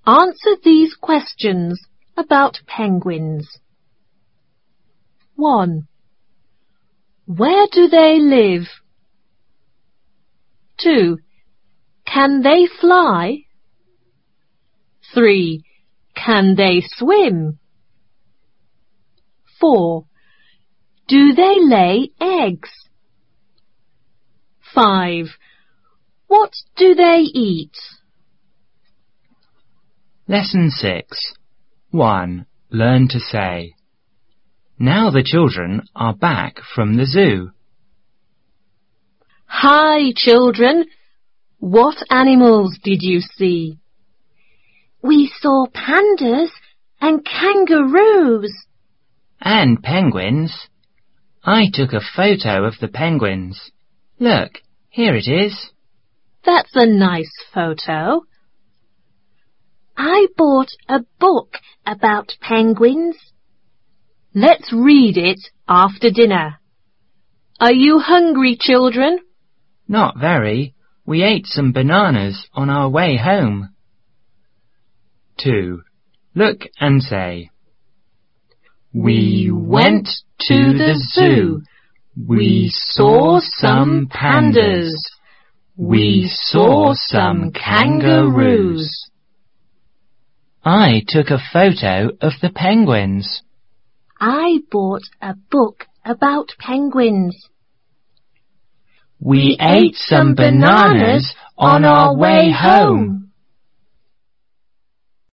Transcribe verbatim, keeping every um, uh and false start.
Answer these questions about penguins. one. Where do they live? two. Can they fly? three. Can they swim? four. Do they lay eggs? five. What do they eat? Lesson six. one. Learn to say. Now the children are back from the zoo. Hi, children. What animals did you see? We saw pandas and kangaroos. And penguins. I took a photo of the penguins. Look, here it is. That's a nice photo. I bought a book about penguins. Let's read it after dinner. Are you hungry, children? Not very. We ate some bananas on our way home. two. Look and say. We went to the zoo. We saw some pandas. We saw some kangaroos. I took a photo of the penguins. I bought a book about penguins. We ate some bananas on our way home.